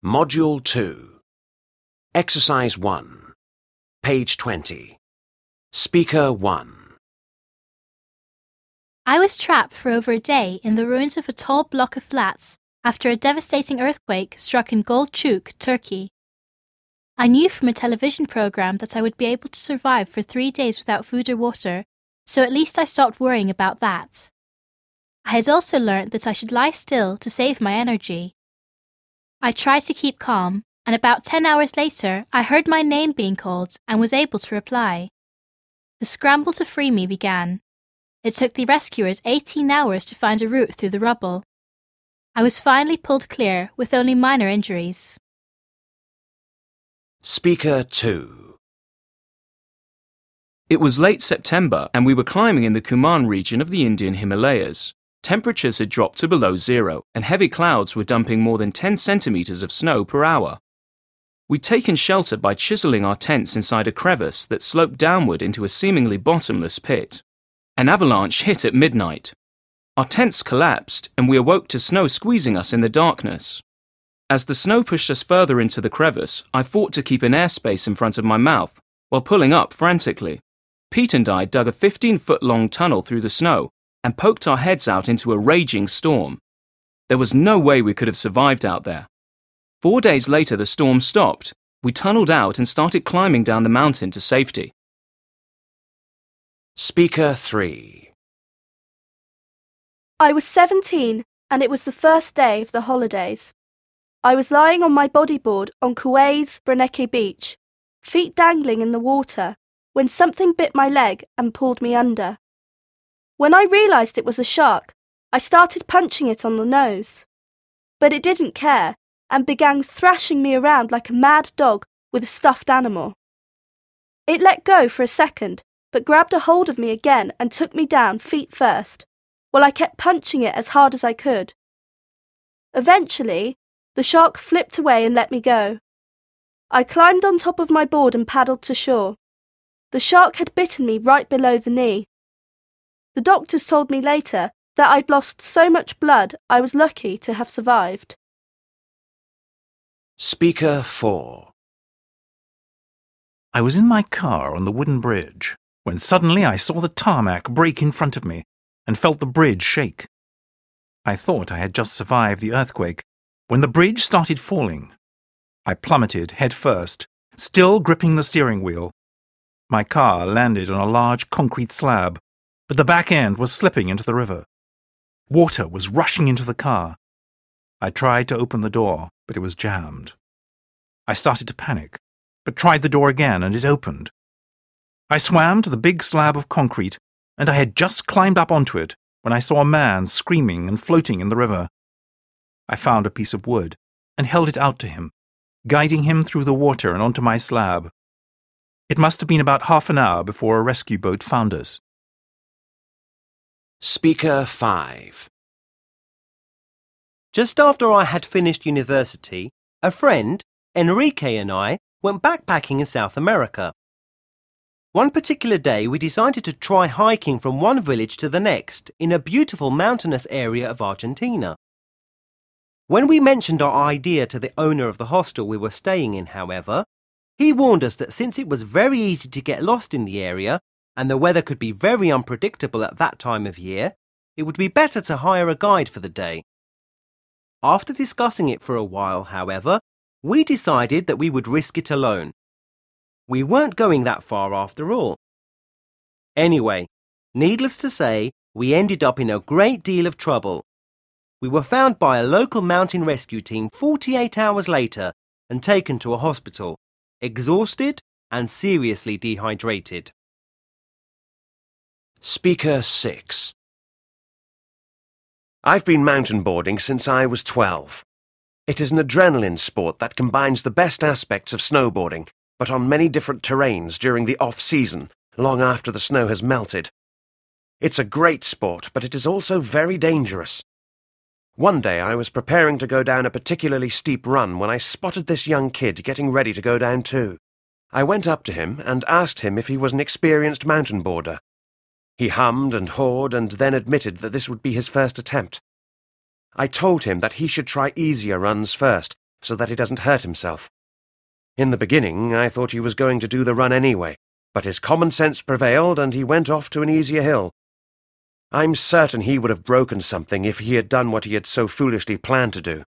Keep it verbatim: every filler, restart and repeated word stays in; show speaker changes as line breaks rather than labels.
Module two. Exercise one. Page twenty. Speaker one.
I was trapped for over a day in the ruins of a tall block of flats after a devastating earthquake struck in Golchuk, Turkey. I knew from a television program that I would be able to survive for three days without food or water, so at least I stopped worrying about that. I had also learnt that I should lie still to save my energy. I tried to keep calm, and about ten hours later I heard my name being called and was able to reply. The scramble to free me began. It took the rescuers eighteen hours to find a route through the rubble. I was finally pulled clear with only minor injuries.
Speaker two.
It was late September and we were climbing in the Kumaon region of the Indian Himalayas. Temperatures had dropped to below zero and heavy clouds were dumping more than ten centimetres of snow per hour. We'd taken shelter by chiselling our tents inside a crevice that sloped downward into a seemingly bottomless pit. An avalanche hit at midnight. Our tents collapsed and we awoke to snow squeezing us in the darkness. As the snow pushed us further into the crevice, I fought to keep an airspace in front of my mouth while pulling up frantically. Pete and I dug a fifteen-foot-long tunnel through the snow and poked our heads out into a raging storm. There was no way we could have survived out there. Four days later, the storm stopped. We tunneled out and started climbing down the mountain to safety.
Speaker three.
I was seventeen and it was the first day of the holidays. I was lying on my bodyboard on Kauai's Breneke Beach, feet dangling in the water, when something bit my leg and pulled me under. When I realised it was a shark, I started punching it on the nose. But it didn't care and began thrashing me around like a mad dog with a stuffed animal. It let go for a second, but grabbed a hold of me again and took me down feet first, while I kept punching it as hard as I could. Eventually, the shark flipped away and let me go. I climbed on top of my board and paddled to shore. The shark had bitten me right below the knee. The doctors told me later that I'd lost so much blood I was lucky to have survived.
Speaker four.
I was in my car on the wooden bridge when suddenly I saw the tarmac break in front of me and felt the bridge shake. I thought I had just survived the earthquake when the bridge started falling. I plummeted head first, still gripping the steering wheel. My car landed on a large concrete slab, but the back end was slipping into the river. Water was rushing into the car. I tried to open the door, but it was jammed. I started to panic, but tried the door again and it opened. I swam to the big slab of concrete, and I had just climbed up onto it when I saw a man screaming and floating in the river. I found a piece of wood and held it out to him, guiding him through the water and onto my slab. It must have been about half an hour before a rescue boat found us.
Speaker five.
Just after I had finished university, a friend, Enrique, and I went backpacking in South America. One particular day we decided to try hiking from one village to the next in a beautiful mountainous area of Argentina. When we mentioned our idea to the owner of the hostel we were staying in, however, he warned us that since it was very easy to get lost in the area and the weather could be very unpredictable at that time of year, it would be better to hire a guide for the day. After discussing it for a while, however, we decided that we would risk it alone. We weren't going that far after all. Anyway, needless to say, we ended up in a great deal of trouble. We were found by a local mountain rescue team forty-eight hours later and taken to a hospital, exhausted and seriously dehydrated.
Speaker six. I've been mountain boarding since I was twelve. It is an adrenaline sport that combines the best aspects of snowboarding, but on many different terrains during the off-season, long after the snow has melted. It's a great sport, but it is also very dangerous. One day I was preparing to go down a particularly steep run when I spotted this young kid getting ready to go down too. I went up to him and asked him if he was an experienced mountain boarder. He hummed and hawed and then admitted that this would be his first attempt. I told him that he should try easier runs first, so that he doesn't hurt himself. In the beginning, I thought he was going to do the run anyway, but his common sense prevailed and he went off to an easier hill. I'm certain he would have broken something if he had done what he had so foolishly planned to do.